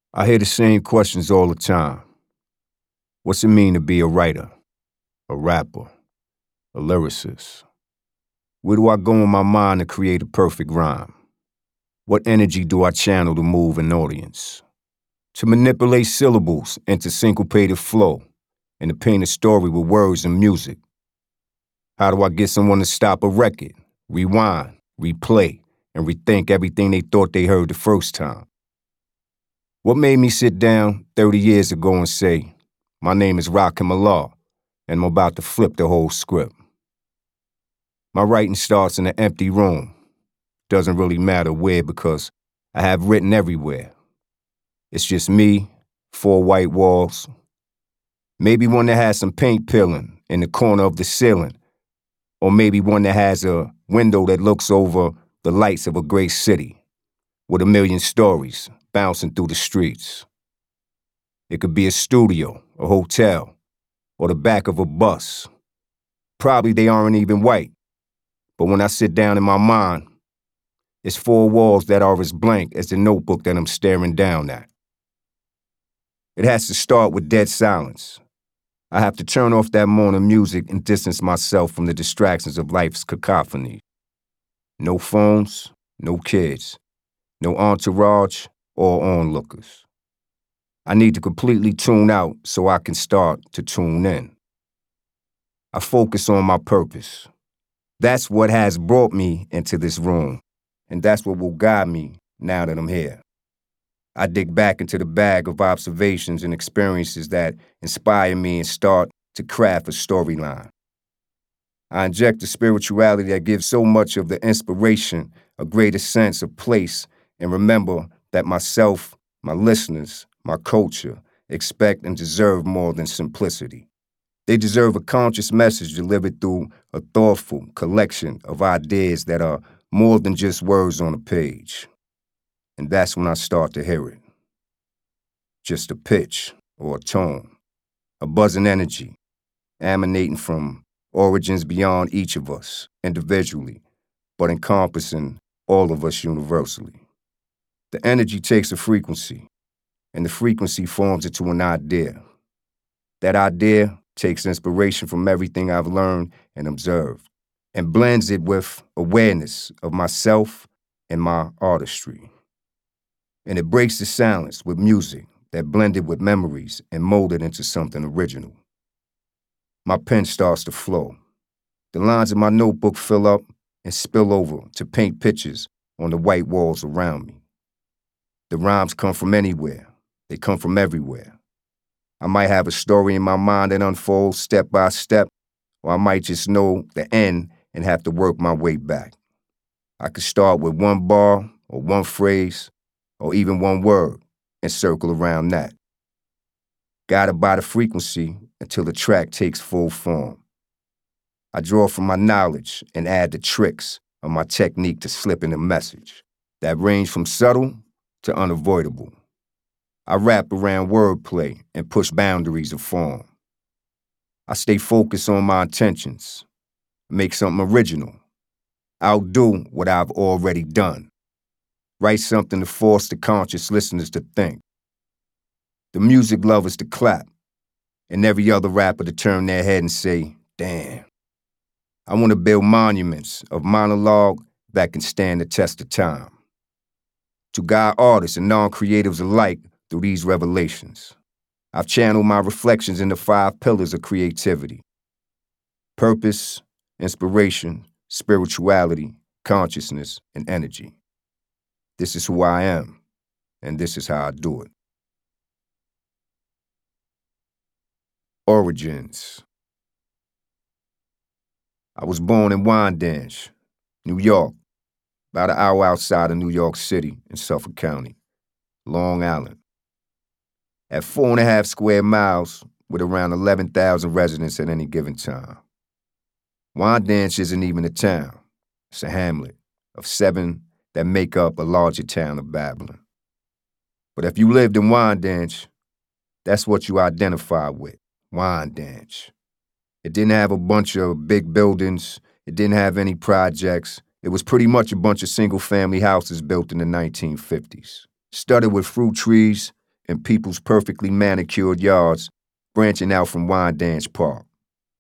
I hear the same questions all the time. What's it mean to be a writer, a rapper, a lyricist? Where do I go in my mind to create a perfect rhyme? What energy do I channel to move an audience? To manipulate syllables into syncopated flow and to paint a story with words and music? How do I get someone to stop a record, rewind, replay, and rethink everything they thought they heard the first time? What made me sit down 30 years ago and say, my name is Rakim Allah, and I'm about to flip the whole script? My writing starts in an empty room. Doesn't really matter where because I have written everywhere. It's just me, four white walls, maybe one that has some paint peeling in the corner of the ceiling, or maybe one that has a window that looks over the lights of a great city with a million stories bouncing through the streets. It could be a studio, a hotel, or the back of a bus. Probably they aren't even white, but when I sit down in my mind, it's four walls that are as blank as the notebook that I'm staring down at. It has to start with dead silence. I have to turn off that morning music and distance myself from the distractions of life's cacophony. No phones, no kids, no entourage or onlookers. I need to completely tune out so I can start to tune in. I focus on my purpose. That's what has brought me into this room, and that's what will guide me now that I'm here. I dig back into the bag of observations and experiences that inspire me and start to craft a storyline. I inject the spirituality that gives so much of the inspiration a greater sense of place, and remember that myself, my listeners, my culture expect and deserve more than simplicity. They deserve a conscious message delivered through a thoughtful collection of ideas that are more than just words on a page. And that's when I start to hear it. Just a pitch or a tone, a buzzing energy, emanating from origins beyond each of us individually, but encompassing all of us universally. The energy takes a frequency, and the frequency forms into an idea. That idea takes inspiration from everything I've learned and observed, and blends it with awareness of myself and my artistry. And it breaks the silence with music that blended with memories and molded into something original. My pen starts to flow. The lines in my notebook fill up and spill over to paint pictures on the white walls around me. The rhymes come from anywhere. They come from everywhere. I might have a story in my mind that unfolds step by step, or I might just know the end and have to work my way back. I could start with one bar or one phrase or even one word and circle around that. Guided by the frequency until the track takes full form. I draw from my knowledge and add the tricks of my technique to slip in a message that range from subtle to unavoidable. I wrap around wordplay and push boundaries of form. I stay focused on my intentions, make something original, outdo what I've already done, write something to force the conscious listeners to think, the music lovers to clap, and every other rapper to turn their head and say, damn. I want to build monuments of monologue that can stand the test of time. To guide artists and non-creatives alike through these revelations, I've channeled my reflections into 5 pillars of creativity: purpose, inspiration, spirituality, consciousness, and energy. This is who I am, and this is how I do it. Origins. I was born in Wyandanch, New York, about an hour outside of New York City in Suffolk County, Long Island. At 4.5 square miles with around 11,000 residents at any given time. Wyandanch isn't even a town. It's a hamlet of 7 that make up a larger town of Babylon. But if you lived in Wyandanch, that's what you identify with, Wyandanch. It didn't have a bunch of big buildings. It didn't have any projects. It was pretty much a bunch of single-family houses built in the 1950s, studded with fruit trees and people's perfectly manicured yards branching out from Wyandanch Park.